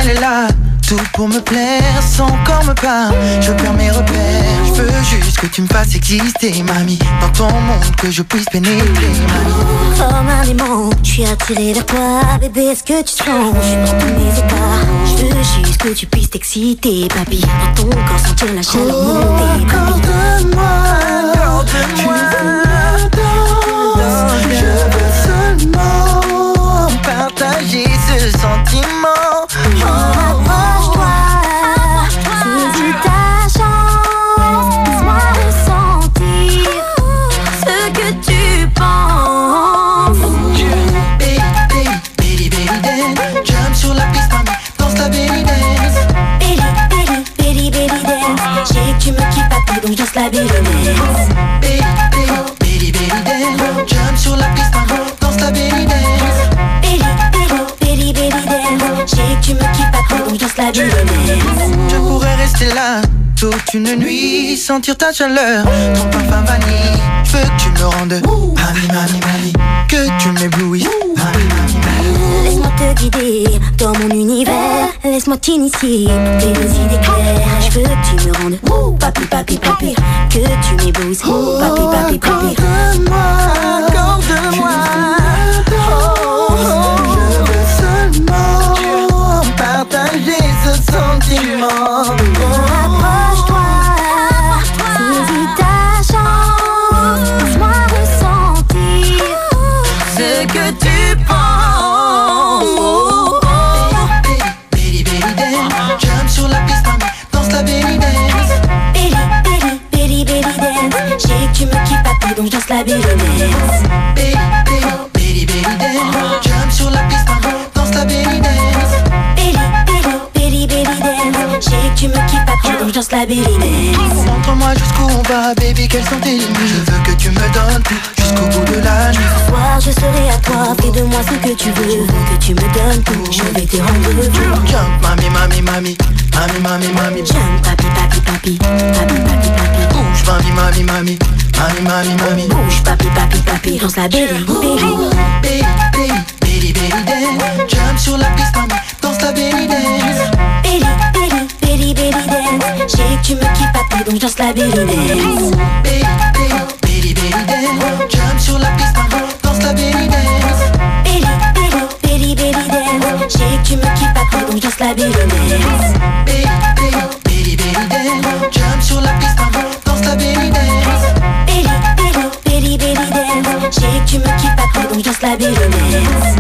elle est là, tout pour me plaire, son corps me parle. Je perds mes repères, je veux juste que tu me fasses exister, mamie. Dans ton monde, que je puisse pénétrer, mamie. Comme un aimant, je suis attiré vers toi, bébé, est-ce que tu sens? Je suis dans tous mes états, je veux juste que tu puisses t'exciter, papi. Dans ton corps, sentir la chaleur monter, papi. Accorde-moi, je veux seulement partager ce sentiment. Rapproche-toi, saisis ta chance, laisse-moi ressentir ce que tu penses. Belly dance, jump sur la piste, mami, danse la belly dance. Belly dance, j'ai que tu me kiffes pas, donc danse la belly dance. Belly dance, jump sur la piste, mami, danse la belly dance. Belly dance, j'ai que tu me kiffes pas, donc danse la belly dance. Je pourrais rester là toute une nuit, sentir ta chaleur, ton parfum vanille. Je veux que tu me rendes mami, que tu m'éblouisses, mami. Laisse-moi te guider dans mon univers, laisse-moi t'initier toutes les idées claires. Je veux que tu me rendes papi, que tu m'éblouisses, papi. Accorde-moi, je veux seulement partager ce sentiment. Rapproche-toi, saisis ta chance, laisse-moi ressentir ce que tu penses. Belly dance, jump sur la piste, mami, danse la belly dance. Belly dance, j'ai que tu me kiffes pas, donc danse la belly dance. Belly dance, jump sur la piste, mami, danse la belly dance. Belly dance, j'ai que tu me kiffes pas, donc danse la belly dance. Montre-moi jusqu'où on va, baby, quelles sont tes limites. Je veux que tu me donnes tout jusqu'au bout de la nuit. Ce soir je serai à toi, fais de moi ce que tu veux. Je veux que tu me donnes tout, je vais te rendre heureux. Jump, mami. Jump, papi. Bouge, mami. Bouge, papi, danse la belly Belly dance, jump sur la piste, mami, danse la belly dance. Belly dance, j'ai que tu me kiffes pas, donc danse la belly dance. Belly dance, jump sur la piste, mami, danse la belly dance. Belly dance, j'ai que tu me kiffes pas, donc danse la belly dance. Belly dance, jump sur la piste, mami, danse la belly dance. Belly dance, j'ai que tu me kiffes pas, donc danse la belly dance.